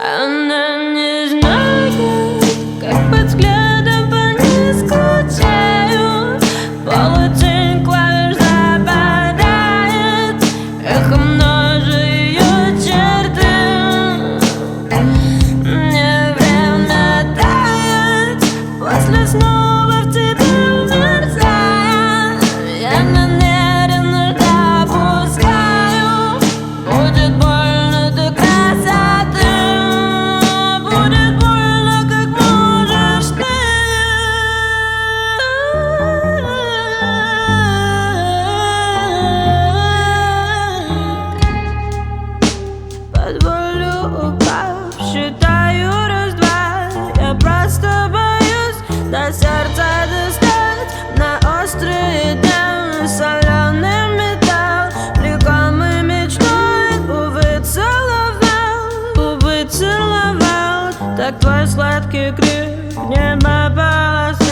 Она не знает, как под взглядом по ней скучаю. Полутень клавиш западает, эхо множит ее черты. Мне время тает, после снова в тебе мерзая. Я намеренно допускаю, будет больно до красоты. Будет больно, как можешь ты. Позволю упав, считаю раз-два. Я просто боюсь до сердца достать. На острые дни соленый металл, влекомый мечтой, увы, целовал. Так твой сладкий крик небо полос.